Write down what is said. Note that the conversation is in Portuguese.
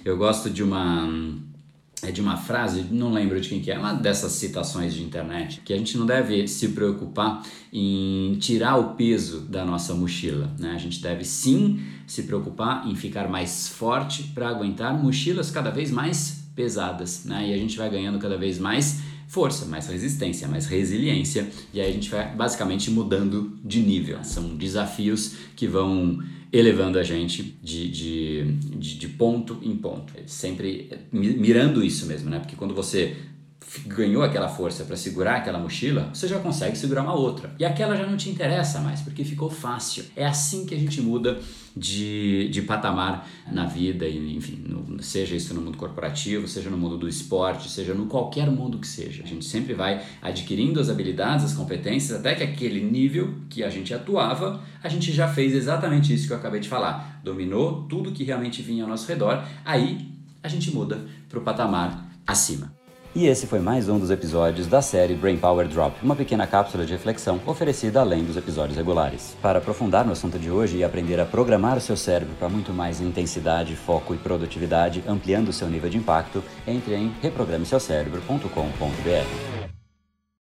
Eu gosto de uma frase, não lembro de quem que é, uma dessas citações de internet, que a gente não deve se preocupar em tirar o peso da nossa mochila, né? A gente deve sim se preocupar em ficar mais forte para aguentar mochilas cada vez mais pesadas, né? E a gente vai ganhando cada vez mais força, mais resistência, mais resiliência, e aí a gente vai basicamente mudando de nível. São desafios que vão elevando a gente de ponto em ponto, sempre mirando isso mesmo, né? Porque quando você ganhou aquela força para segurar aquela mochila, você já consegue segurar uma outra. E aquela já não te interessa mais, porque ficou fácil. É assim que a gente muda de patamar na vida, e, enfim, seja isso no mundo corporativo, seja no mundo do esporte, seja no qualquer mundo que seja. A gente sempre vai adquirindo as habilidades, as competências, até que aquele nível que a gente atuava, a gente já fez exatamente isso que eu acabei de falar. Dominou tudo que realmente vinha ao nosso redor, aí a gente muda para o patamar acima. E esse foi mais um dos episódios da série Brain Power Drop, uma pequena cápsula de reflexão oferecida além dos episódios regulares. Para aprofundar no assunto de hoje e aprender a programar o seu cérebro para muito mais intensidade, foco e produtividade, ampliando o seu nível de impacto, entre em reprogrameseucerebro.com.br.